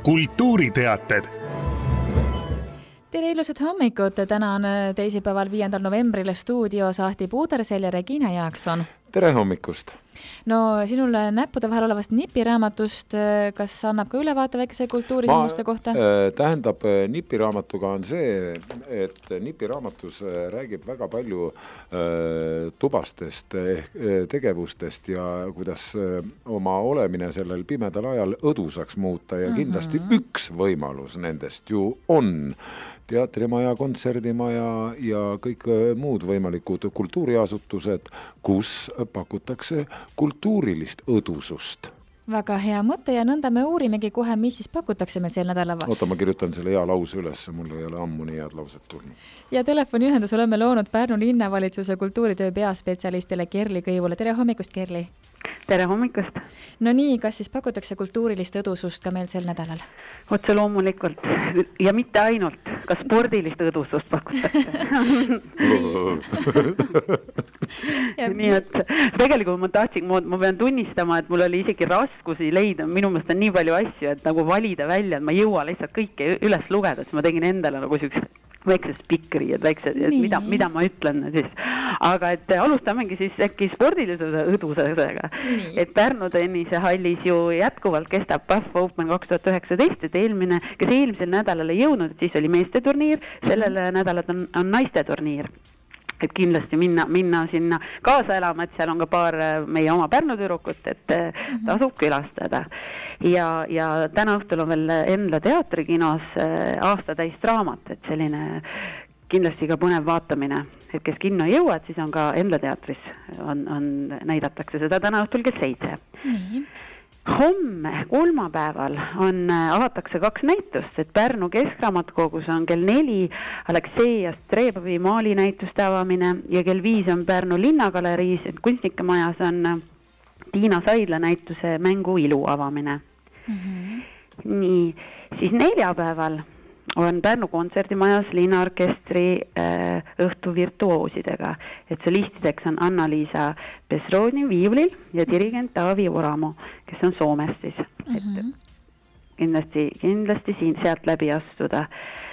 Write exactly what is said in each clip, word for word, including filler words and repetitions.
kultuuriteated. Tere ilusat hommikut! Täna on teisipäeval viiendal novembril stuudios Ahti Puudersel ja Regina Jaakson. Tere hommikust! No sinul näppude vahel olevast nipiraamatust, kas annab ka ülevaate väikese kultuurisündmuste kohta? Tähendab, nipiraamatuga on see, et nipiraamatus räägib väga palju tubastest tegevustest ja kuidas oma olemine sellel pimedal ajal õdusaks muuta ja kindlasti mm-hmm. üks võimalus nendest ju on teatrimaja, kontserdimaja ja kõik muud võimalikud kultuuriasutused, kus pakutakse kultuurilist õdusust. Väga hea mõte ja nõnda me uurimegi kohe, mis siis pakutakse meil sel nädalal. Oota, ma kirjutan selle hea lause üles, mul ei ole ammu nii head lauset tulnud. Ja telefoniühendus oleme loonud Pärnu linnavalitsuse kultuuritöö peaspetsialistile Kerli Kõivule. Tere hommikust, Kerli! Tere hommikust! No nii, kas siis pakutakse kultuurilist õdusust ka meil sel nädalal? Otse loomulikult. Ja mitte ainult. Ka spordilist õdusust pakutakse. Nii et tegelikult ma tahtsin, ma pean tunnistama, et mul oli isegi raskusi leida. Minu mõelest on nii palju asju, et nagu valida välja, et ma jõua lihtsalt kõike üles lugeda, et ma tegin endale nagu sellised väiksed spikri, et väiksed, et mida, mida ma ütlen siis. Aga et alustamegi siis äkki spordilise õdusega. Et Pärnu tennise hallis ju jätkuvalt kestab Buff Open kaks tuhat üheksateist, et eelmine, kes eelmisel nädalal ei jõudnud, et siis oli meeste turniir, sellele nädalat on, on naiste turniir. Et kindlasti minna, minna sinna kaasa elama, et seal on ka paar meie oma Pärnu tüdrukut, et tasub külastada. Ja, ja täna õhtul on veel Endla teatrikinos aastatäist raamat, et selline kindlasti ka põnev vaatamine. Et kes kinno ei jõua, et siis on ka Endla teatris on, on, näidatakse seda täna õhtul kell seitse. Nii. Homme, kolmapäeval on, avatakse kaks näitust, et Pärnu Keskraamatukogus on kell neli Aleksei Astreebovi maalinäituste avamine ja kell viis on Pärnu linnagaleriis, et kunstnikemajas on Tiina Saidla näituse Mängu ilu avamine. Mm-hmm. Nii, siis neljapäeval on Pärnu kontserdimajas linnaorkestri äh, õhtu virtuoosidega, et solistideks on Anna-Liisa Pesroni viiulil ja dirigent Taavi Oramo, kes on Soomest siis. Mm-hmm. Et kindlasti, kindlasti siin sealt läbi astuda.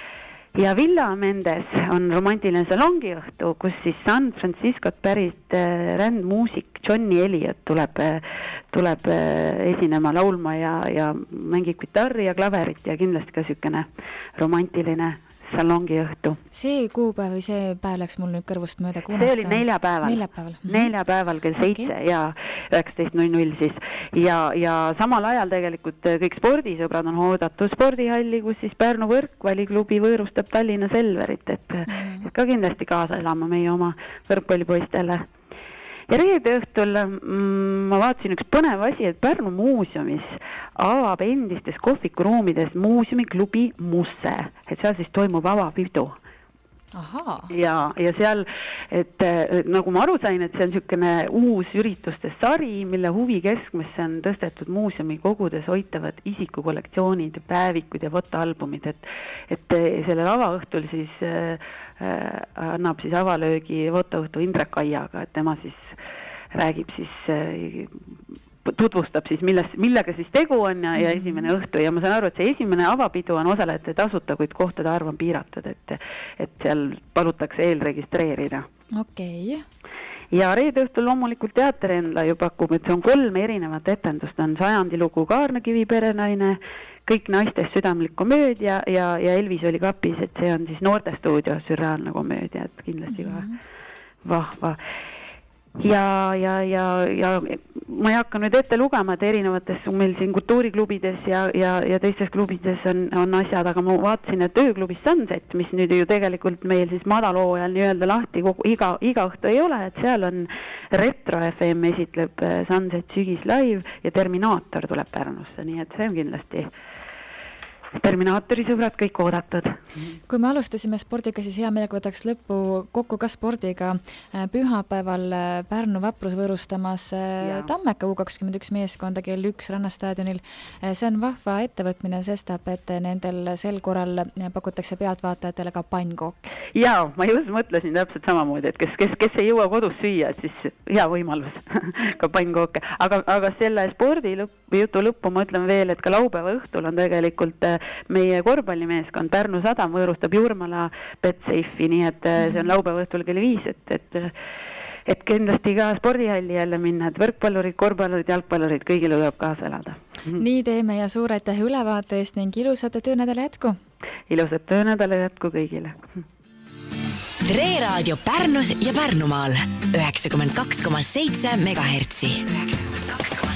Ja Villa Mendes on romantiline salongi õhtu, kus siis San Franciscot pärit äh, rändmuusik Johnny Elliot tuleb, tuleb äh, esinema laulma ja, ja mängib kitarri ja klaverit ja kindlasti ka sükene romantiline salongi õhtu. See kuupäev või see päev läks mul nüüd kõrvust mööda. See oli neljapäeval. Neljapäeval. Neljapäeval kell seitse okay. Ja üheksateist null null siis. Ja, ja samal ajal tegelikult kõik spordisõbrad on oodatud spordihalli, kus siis Pärnu võrkvaliklubi võõrustab Tallinna Selverit, et, mm. et ka kindlasti kaasa elama meie oma võrkpallipoistele. Ja reede õhtul mm, ma vaatasin üks põnev asi, et Pärnu muuseumis avab endistes kohvikuruumides muuseumiklubi Musse, et seal siis toimub avapidu. Aha. Ja, ja seal, et nagu ma aru sain, et see on niisugune uus ürituste sari, mille huvi keskmesse on tõstetud muuseumi kogudes hoitavad isikukollektsioonid, päevikud ja fotoalbumid, et, et sellel avaõhtul siis äh, annab siis avalöögi fotoõhtu Indrek Aiaga, et tema siis räägib siis äh, tutvustab siis, milles, millega siis tegu on ja, ja esimene õhtu ja ma saan aru, et see esimene avapidu on osalejate tasuta, kuid kohtade arv on piiratud, et, et seal palutakse eelregistreerida. Okei. Okay. Ja reede õhtul loomulikult teater Endla ju pakub, et see on kolm erinevat etendust, on sajandi lugu Kaarnakivi perenaine, kõik naistest südamlik komöödia ja, ja Elvis oli kapis, et see on siis noortestuudio sürreaalne komöödia, et kindlasti mm-hmm. ka vahva. Ja, ja, ja, ja ma ei hakka nüüd ette lugema, et erinevates meil siin kultuuriklubides ja, ja, ja teistes klubides on, on asjad, aga ma vaatasin, et ööklubis Sunset, mis nüüd ju tegelikult meil siis madaloojal nii-öelda lahti kogu, iga, iga õhtu ei ole, et seal on Retro F M esitleb Sunset sügis live ja Terminaator tuleb Pärnusse, nii et see on kindlasti Terminaatori sõbrad, kõik oodatud. Kui me alustasime spordiga, siis hea meelega võtaks lõppu kokku ka spordiga. Pühapäeval Pärnu Vaprus võõrustamas ja. Tammeka U kakskümmend üks meeskonda kell üks Rannastaadionil. See on vahva ettevõtmine, sestab, et nendel sel korral pakutakse pealtvaatajatele ka pannkooke. Jaa, ma just mõtlesin täpselt samamoodi, et kes, kes, kes ei jõua kodus süüa, et siis hea võimalus ka pannkooke. Aga, aga selle spordi lõpp, jutu lõppu ma ütlen veel, et ka laupäeva õhtul on tegelikult meie korvpallimeeskond Pärnu Sadam võõrustab Jurmala Betsafe'i, nii et see on laupäeva õhtul kell viis, et, et, et kindlasti ka spordihalli jälle minna, et võrkpallurid, korvpallurid, jalgpallurid, kõigil tuleb kaasa elada. Nii teeme ja suur aitäh ülevaate eest ning ilusat töönädala jätku! Ilusat töönädala jätku kõigile! Tre Raadio Pärnus ja Pärnumaal üheksakümmend kaks koma seitse megahertsi. üheksakümmend kaks